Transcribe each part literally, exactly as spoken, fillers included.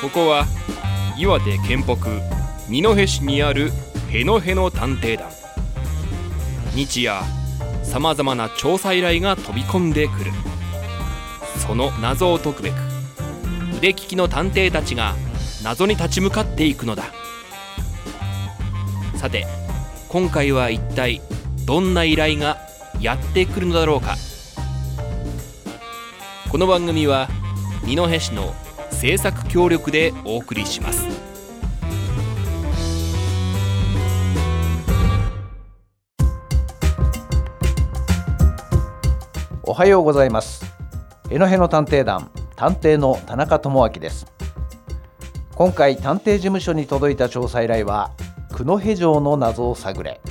ここは岩手県北二戸市にあるへのへの探偵団。日夜さまざまな調査依頼が飛び込んでくる。その謎を解くべく腕利きの探偵たちが謎に立ち向かっていくのだ。さて今回は一体どんな依頼がやってくるのだろうか。この番組は二戸市の制作協力でお送りします。 おはようございます。へのへの探偵団探偵の田中智明です。今回探偵事務所に届いた調査依頼は九戸城の謎を探れ。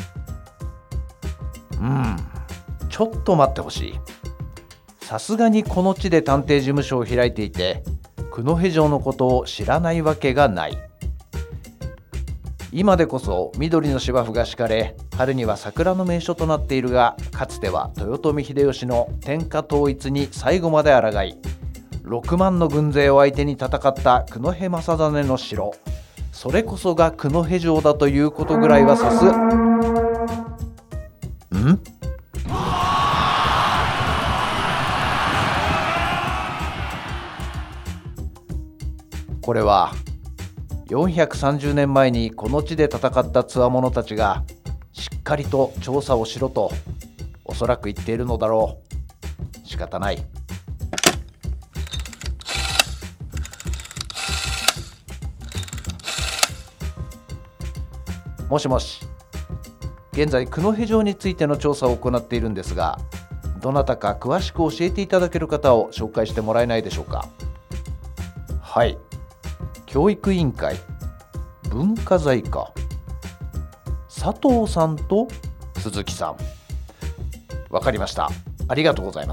うーんちょっと待ってほしい。さすがにこの地で探偵事務所を開いていて九戸城のことを知らないわけがない。今でこそ緑の芝生が敷かれ春には桜の名所となっているが、かつては豊臣秀吉の天下統一に最後まで抗いろくまんの軍勢を相手に戦った九戸正実の城、それこそが九戸城だということぐらいはさす。んこれはよんひゃくさんじゅうねんまえにこの地で戦った強者たちがしっかりと調査をしろとおそらく言っているのだろう。仕方ない。もしもし、現在九戸城についての調査を行っているんですが、どなたか詳しく教えていただける方を紹介してもらえないでしょうか。はい、教育委員会、文化財課、佐藤さんと鈴木さん。わかりました。ありがとうございます。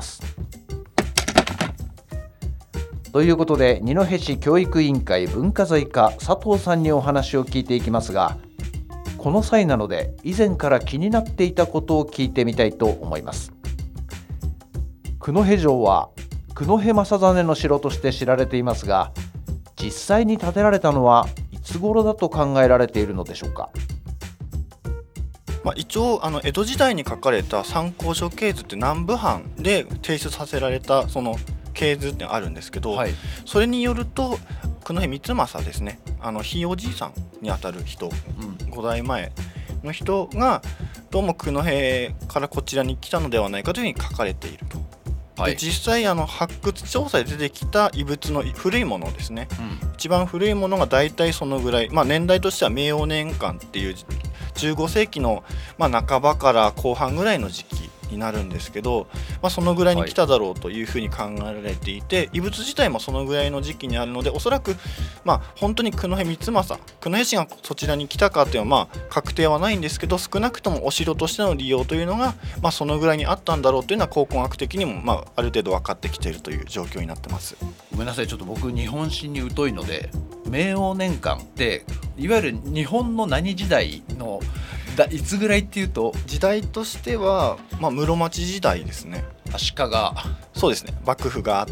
ということで二戸市教育委員会文化財課佐藤さんにお話を聞いていきますが、この際なので以前から気になっていたことを聞いてみたいと思います。九戸城は九戸正実の城として知られていますが、実際に建てられたのはいつ頃だと考えられているのでしょうか。 まあ、一応あの江戸時代に書かれた参考書系図って南部藩で提出させられたその系図ってあるんですけど、はい、それによると九戸光政ですね、あのひいおじいさんにあたる人、うん、ごだいまえの人がどうも九戸からこちらに来たのではないかというふうに書かれていると。で実際あの発掘調査で出てきた遺物の古いものですね、うん、一番古いものが大体そのぐらい、まあ、年代としては明応年間っていうじゅうごせいきのまあ半ばから後半ぐらいの時期になるんですけど、まあ、そのぐらいに来ただろうというふうに考えられていて、はい、遺物自体もそのぐらいの時期にあるので、おそらくまあ本当に九戸光政、九戸市がそちらに来たかというのはまあ確定はないんですけど、少なくともお城としての利用というのがまあそのぐらいにあったんだろうというのは考古学的にもまあある程度分かってきているという状況になってます。 ごめんなさい、ちょっと僕日本史に疎いので、明応年間っていわゆる日本の何時代のだいつぐらいっていうと、 時代としては、まあ、室町時代ですね。 足利、 そうですね、幕府があって、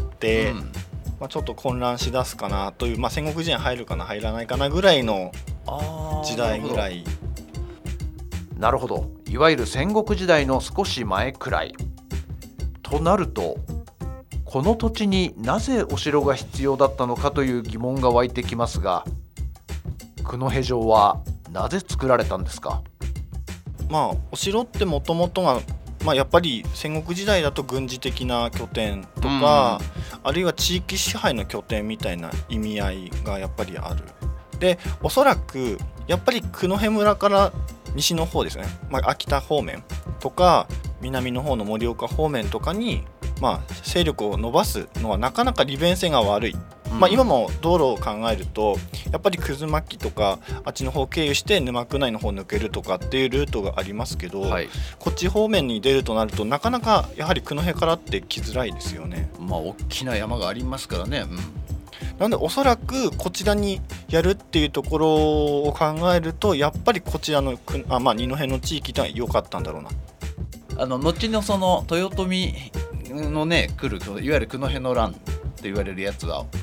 うんまあ、ちょっと混乱しだすかなという、まあ、戦国時代に入るかな入らないかなぐらいの時代ぐらい。 なるほど、いわゆる戦国時代の少し前くらいとなると、この土地になぜお城が必要だったのかという疑問が湧いてきますが、九戸城はなぜ作られたんですか。 まあ、お城ってもともとが、まあ、やっぱり戦国時代だと軍事的な拠点とか、あるいは地域支配の拠点みたいな意味合いがやっぱりある。でおそらくやっぱり九戸村から西の方ですね、まあ、秋田方面とか南の方の盛岡方面とかに、まあ、勢力を伸ばすのはなかなか利便性が悪い。まあ、今も道路を考えるとやっぱり葛巻とかあっちの方経由して沼区内の方抜けるとかっていうルートがありますけど、はい、こっち方面に出るとなるとなかなかやはり九戸からって来づらいですよね。 まあ大きな山がありますからね、うん、 なのでおそらくこちらにやるっていうところを考えるとやっぱりこちらのあ、まあ、二戸の地域ってのは良かったんだろうな。 あの後のその豊臣のね来るいわゆる九戸の乱って言われるやつは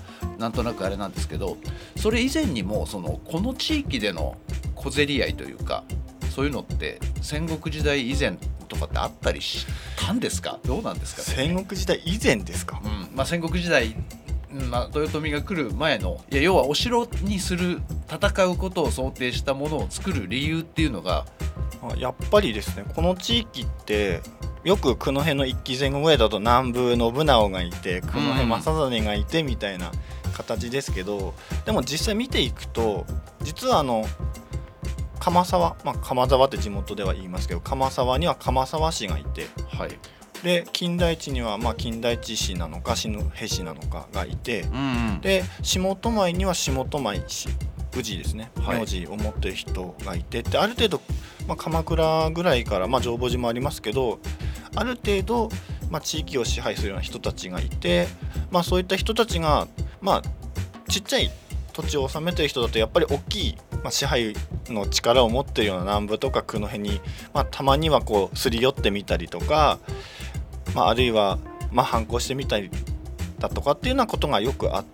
なんとなくあれなんですけど、それ以前にもそのこの地域での小競り合いというかそういうのって戦国時代以前とかってあったりしたんですか？どうなんですかね。 戦国時代以前ですか？ うんまあ、戦国時代、うんまあ、豊臣が来る前のいや要はお城にする戦うことを想定したものを作る理由っていうのがやっぱりですね、この地域ってよく九戸の一騎前後ぐらいだと南部信長がいて九戸正実がいてみたいな形ですけど、でも実際見ていくと実はあの鎌沢、まあ、鎌沢って地元では言いますけど、鎌沢には鎌沢氏がいて、 はい、 で金田一にはまあ金田一氏なのか篠戸氏なのかがいて、 うんうん、 で下戸前には下戸前氏氏ですね、 はい、 名字を持ってる人がいてって、ある程度、まあ、鎌倉ぐらいから、まあ、浄法寺もありますけど、ある程度、まあ、地域を支配するような人たちがいて、まあ、そういった人たちが、まあ、ちっちゃい土地を治めてる人だとやっぱり大きい、まあ、支配の力を持っているような南部とか九戸に、まあ、たまにはこうすり寄ってみたりとか、まあ、あるいは、まあ、反抗してみたりだとかっていうようなことがよくあって、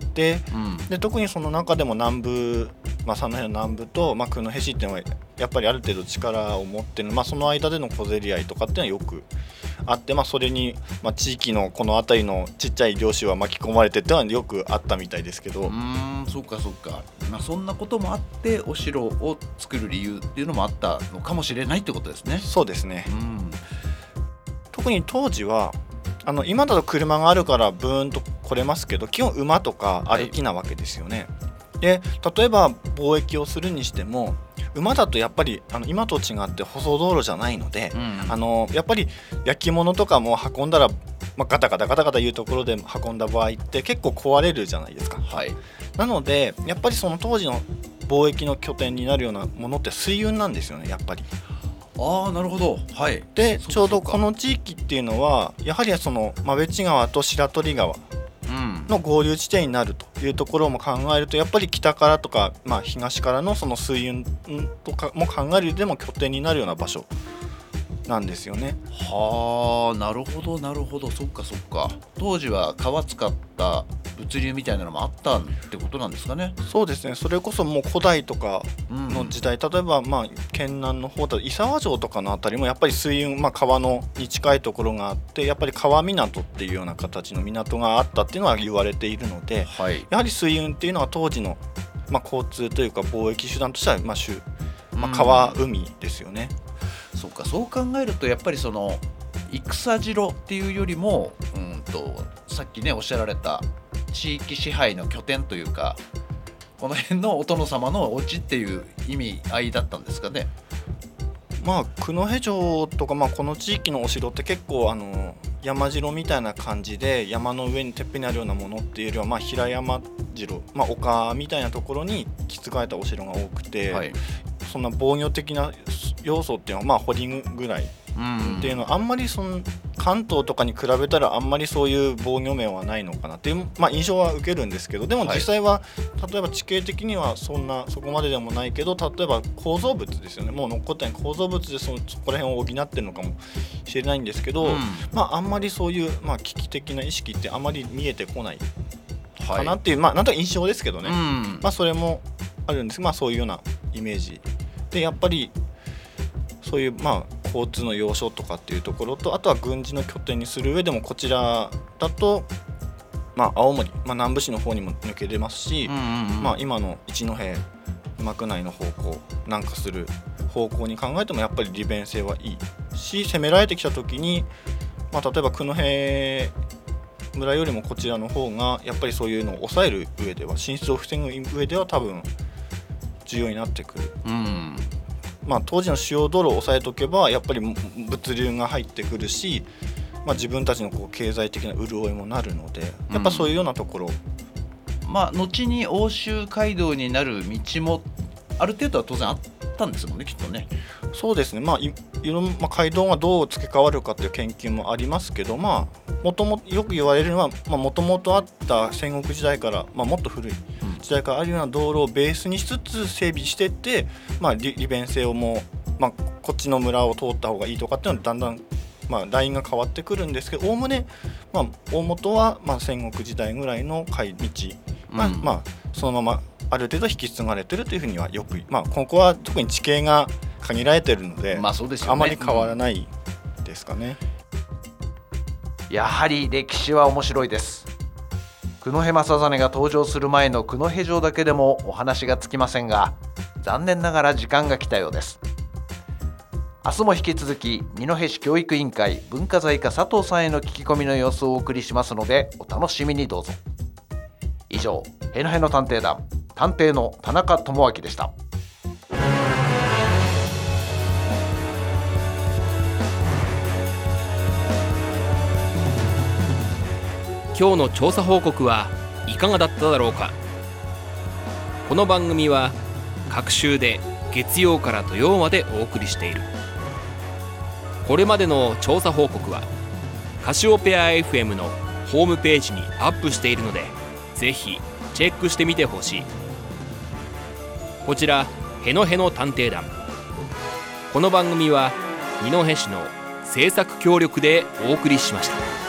うん、で特にその中でも南部、まあ、三戸の南部と、まあ、九戸市っていうのはやっぱりある程度力を持ってる、まあ、その間での小競り合いとかっていうのはよくあって、まあ、それに、まあ、地域のこの辺りのちっちゃい領主は巻き込まれてっていうのはよくあったみたいですけど、 うーんそうかそうか、まあ、そんなこともあってお城を作る理由っていうのもあったのかもしれないってことですね。 そうですね、 うん、 特に当時はあの今だと車があるからブーンと来れますけど、基本馬とか歩きなわけですよね、はい、で例えば貿易をするにしても馬だとやっぱりあの今と違って舗装道路じゃないので、うん、あのやっぱり焼き物とかも運んだら、まあ、ガタガタガタガタいうところで運んだ場合って結構壊れるじゃないですか、はい、なのでやっぱりその当時の貿易の拠点になるようなものって水運なんですよね、やっぱり。 ああなるほど、はい、 でちょうどこの地域っていうのはやはりその馬淵川と白鳥川の合流地点になるというところも考えると、やっぱり北からとか、まあ、東からのその水運とかも考えるでも拠点になるような場所なんですよね。 はあなるほどなるほど、そっかそっか、当時は川使った物流みたいなのもあったってことなんですかね。 そうですね、それこそもう古代とかの時代、うん、例えばまあ県南の方だと伊沢城とかのあたりもやっぱり水運、まあ、川のに近いところがあって、やっぱり川港っていうような形の港があったっていうのは言われているので、はい、やはり水運っていうのは当時の、まあ、交通というか貿易手段としては、まあ主まあ、川、うん、海ですよね。 そうか、そう考えるとやっぱりその戦城っていうよりも、うんとさっきねおっしゃられた地域支配の拠点というか、この辺のお殿様のお家っていう意味合いだったんですかね。 まあ九戸城とか、まあ、この地域のお城って結構あの山城みたいな感じで山の上にてっぺんにあるようなものっていうよりは、まあ、平山城、まあ、丘みたいなところに築かれたお城が多くて、はい、そんな防御的な要素っていうのはまあ堀ぐらいっていうのはあんまりその関東とかに比べたらあんまりそういう防御面はないのかなっていう、まあ、印象は受けるんですけど、でも実際は例えば地形的にはそんなそこまででもないけど、例えば構造物ですよね、もう残った構造物でそのそこら辺を補ってるのかもしれないんですけど、うん、まああんまりそういう、まあ、危機的な意識ってあんまり見えてこないかなっていう、はい、まあなんとか印象ですけどね、うん、まあそれもあるんですけど、まあそういうようなイメージで、やっぱりそういうまあ交通の要所とかっていうところと、あとは軍事の拠点にする上でもこちらだと、まあ、青森、まあ、南部市の方にも抜けれますし、うんうんうん、まあ、今の一戸今区内の方向なんかする方向に考えてもやっぱり利便性はいいし、攻められてきた時に、まあ、例えば九戸村よりもこちらの方がやっぱりそういうのを抑える上では、進出を防ぐ上では多分重要になってくる、うんまあ、当時の主要道路を抑えておけばやっぱり物流が入ってくるし、まあ、自分たちのこう経済的な潤いもなるので、やっぱそういうようなところ、 うん、まあ後に奥州街道になる道もある程度は当然あったんですもんね、きっとね。 そうですね、まあ、いいろんな街道がどう付け替わるかという研究もありますけど、まあ、もともよく言われるのはもともとあった戦国時代から、まあ、もっと古い時代からあるような道路をベースにしつつ整備していって、まあ、利, 利便性をもう、まあ、こっちの村を通った方がいいとかっていうのはだんだん、まあ、ラインが変わってくるんですけど、おおむね、まあ、大元はまあ戦国時代ぐらいの道まあ、うん、まあそのままある程度引き継がれてるというふうにはよく、まあ、ここは特に地形が限られてるので、 まあそうですよね、 あまり変わらないですかね、 うん、やはり歴史は面白いです。九戸正実が登場する前の九戸城だけでもお話がつきませんが、残念ながら時間が来たようです。明日も引き続き二戸市教育委員会文化財課佐藤さんへの聞き込みの様子をお送りしますので、お楽しみにどうぞ。以上、へのへの探偵団探偵の田中智明でした。 今日の調査報告はいかがだっただろうか。この番組は各週で月曜から土曜までお送りしている。これまでの調査報告はカシオペア エフエム のホームページにアップしているので、ぜひチェックしてみてほしい。こちらへのへの探偵団、この番組は二戸市の制作協力でお送りしました。